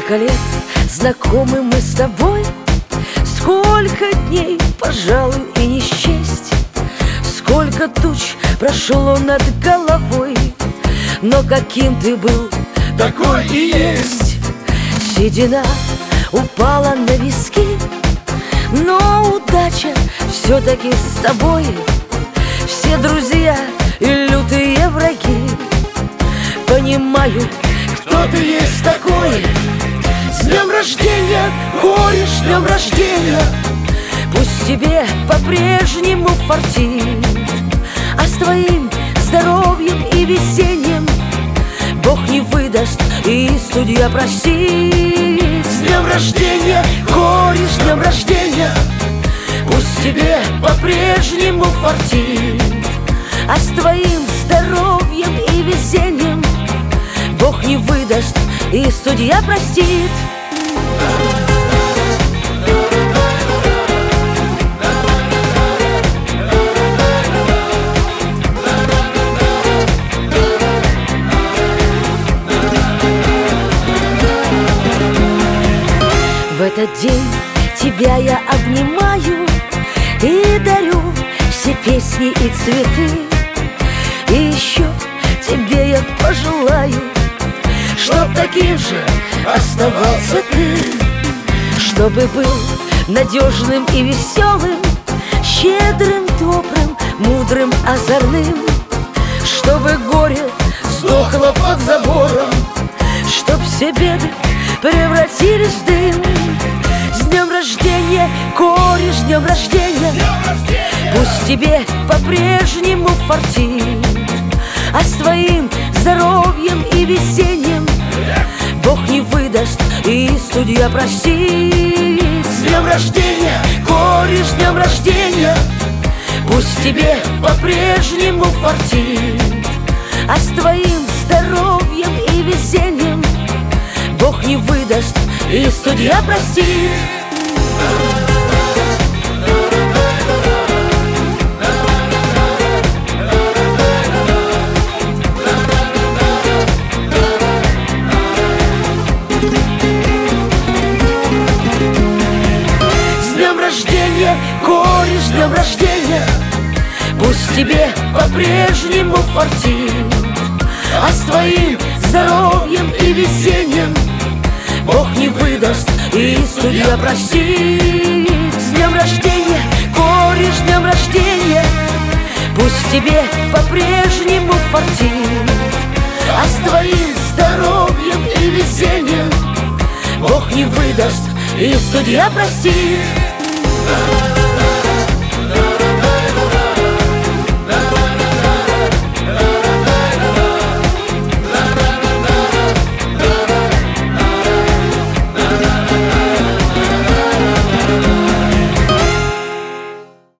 Сколько лет знакомы мы с тобой, сколько дней, пожалуй, и не счесть. Сколько туч прошло над головой, но каким ты был, такой и есть. Седина упала на виски, но удача все-таки с тобой. Все друзья и лютые враги понимают, кто ты есть такой. С днем рождения, кореш, с днем рождения. Пусть тебе по-прежнему фартит, а с твоим здоровьем и весеннем Бог не выдаст и судья простит. С днем рождения, кореш, с днем рождения. Пусть тебе по-прежнему фартит, а с твоим здоровьем и везением Бог не выдаст и судья простит. В этот день тебя я обнимаю и дарю все песни и цветы. И еще тебе я пожелаю, чтоб таким же оставался ты, чтобы был надежным и веселым, щедрым, добрым, мудрым, озорным, чтобы горе сдохло под забором, чтоб все беды превратились в дым. С днем рождения, кореш, с днем рождения. Пусть тебе по-прежнему фартит, а с твоим здоровьем и весеннем Бог не выдаст и судья простит. с днем рождения, кореш, с днем рождения. Пусть тебе по-прежнему фартит, а с твоим здоровьем и весеннем Бог не выдаст и судья простит. С днем рождения, кореш, с днем рождения. Пусть тебе по-прежнему фартит, а с твоим здоровьем и весеннем Бог не выдаст и судья простит. С днем рождения, кореш, с днем рождения. Пусть тебе по-прежнему фартит, а с твоим здоровьем и весеннем Бог не выдаст и судья простит.